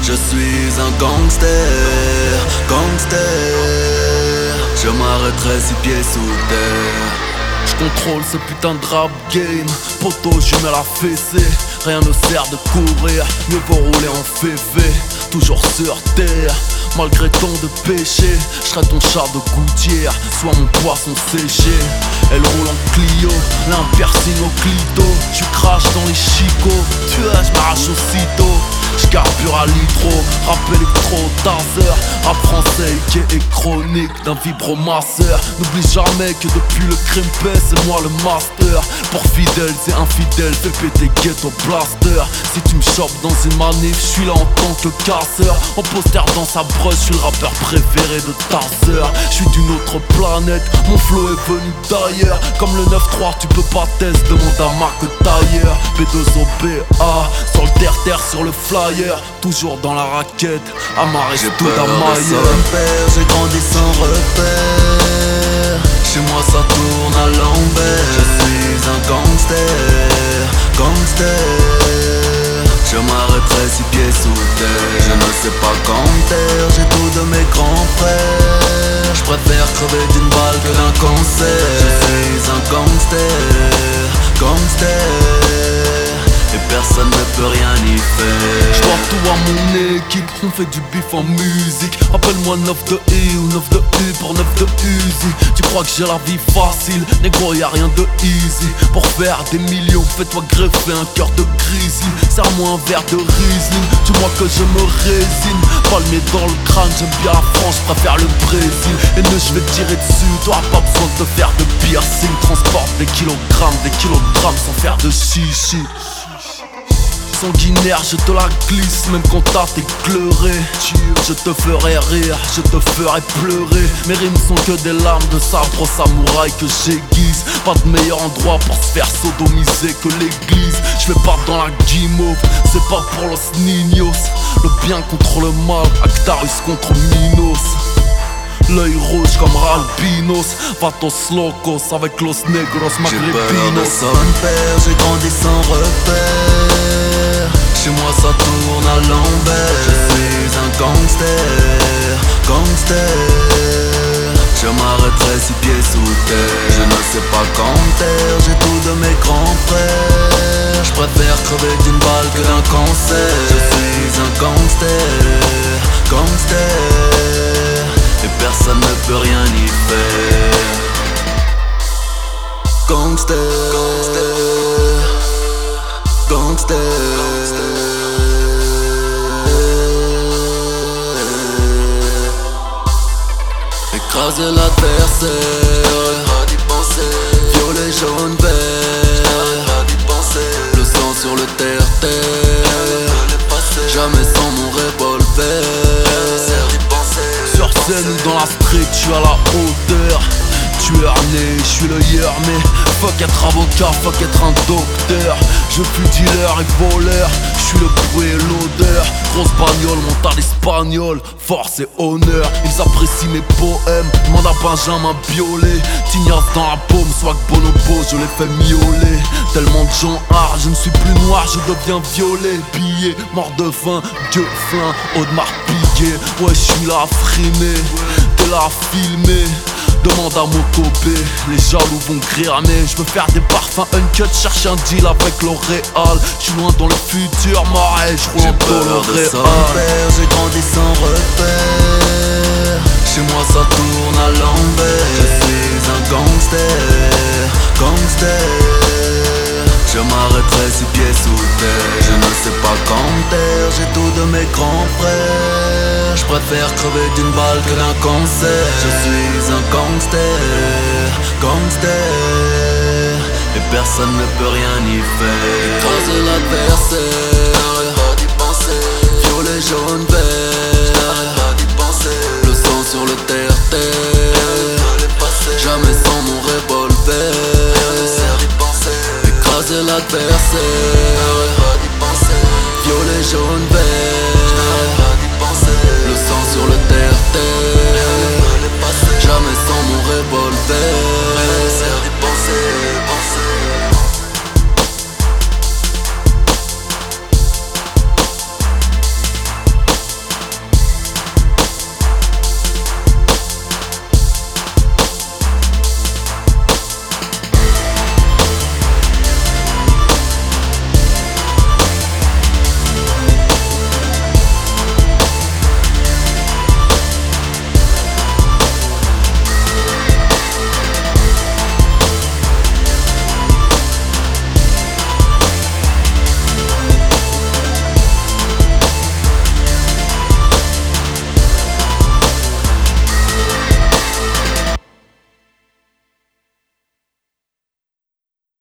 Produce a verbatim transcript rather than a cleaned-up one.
Je suis un gangster, gangster. Je m'arrêterai six pieds sous terre. Je contrôle ce putain de rap game. Poto, je mets la fessée. Rien ne sert de courir, mieux vaut rouler en févé. Toujours sur terre, malgré tant de péchés. Je serai ton chat de gouttière, soit mon poisson séché. Elle roule en Clio, l'un piercing au clito. Tu craches dans les chicots, tu vois, je m'arrache aussitôt. J'carbure à l'hydro, rap électro, taser. Rap français, qui est chronique d'un vibromasseur. N'oublie jamais que depuis le crime paix, c'est moi le master. Pour fidèle, c'est infidèle, fais péter ghetto blaster. Si tu me chopes dans une manif, je suis là en tant que casseur. En poster dans sa brosse, je suis le rappeur préféré de ta sœur. Je suis d'une autre planète, mon flow est venu d'ailleurs. Comme le neuf trois, tu peux pas test, demande à Marc Tailleur. B deux O B A, sur le terre-terre, sur le flyer. Toujours dans la raquette, amarré J'ai tout peur à de maille. son père, j'ai grandi sans repère. Chez moi ça tourne à l'envers. Je suis un gangster, gangster. Je m'arrêterai six pieds sous terre. Je ne sais pas quand taire, j'ai tout de mes grands frères. Je préfère crever d'une balle que d'un cancer. Je suis un gangster, gangster. Et personne ne peut rien y faire. Je dois tout à mon équipe, on fait du bif en musique. Appelle-moi neuf de I ou neuf de U pour neuf de Uzi. Tu crois que j'ai la vie facile, négro y'a rien de easy. Pour faire des millions, fais-toi greffer un cœur de grizzly. Serre-moi un verre de Riesling, dis-moi que je me résigne. Palmier dans le crâne, j'aime bien la France, je préfère le Brésil. Et ne je vais te tirer dessus, t'auras pas besoin de te faire de piercing. Transporte des kilogrammes, des kilogrammes sans faire de chichi. Sanguinaire, je te la glisse, même quand t'as t'éclairé. Je te ferai rire, je te ferai pleurer. Mes rimes sont que des lames de sabre samouraï que j'aiguise. Pas de meilleur endroit pour se faire sodomiser que l'église. Je vais pas dans la guimauve, c'est pas pour los niños. Le bien contre le mal, Actarus contre Minos. L'œil rouge comme Ralbinos, Vatos locos avec los negros J'ai peur de magrebinos. son père, j'ai grandi sans repère. Chez moi ça tourne à l'envers. Je suis un gangster, gangster. Je m'arrêterai six pieds sous terre. Je ne sais pas quand taire, j'ai tout de mes grands frères. Je préfère crever d'une balle que d'un cancer. Je suis un gangster, gangster. Et personne ne peut rien y faire. Gangster, gangster, gangster. Écraser l'adversaire, violet, jaune, vert. Le sang sur le terre-terre, jamais sans mon revolver. Sur scène ou dans la street, je suis à la hauteur. Tueur né, je suis le hier, mais fuck être avocat, fuck être un docteur. Je suis dealer et voleur, je suis le bruit et l'odeur. Grosse bagnole, mental espagnol, force et honneur. Ils apprécient mes poèmes, demande à Benjamin Biolay. Tignasse dans la paume, soit que Bonobo, je les fais miauler. Tellement de gens hard, je ne suis plus noir, je deviens violet. Billet, mort de faim, Dieu flin, Audemars Piguet. Ouais, je suis là à frimer, t'es là à filmer. Demande à mon copé, les jaloux vont grimer. Je veux faire des parfums uncut, cherche un deal avec L'Oréal. Je suis loin dans le futur, marais, je roule en peur de son père, j'ai grandi sans repère. Chez moi ça tourne à l'envers. Je suis un gangster, gangster. Je m'arrêterai six pieds sous terre. Je ne sais pas quand taire, j'ai tout de mes grands frères. Je préfère crever d'une balle que d'un cancer. Je suis un gangster, gangster. Et personne ne peut rien y faire. Écraser l'adversaire, violet, jaune, vert. Le sang sur le terre-terre, jamais sans mon revolver. Écraser l'adversaire, violet, jaune, vert. Le sang sur le terre-terre, jamais sans mon revolver.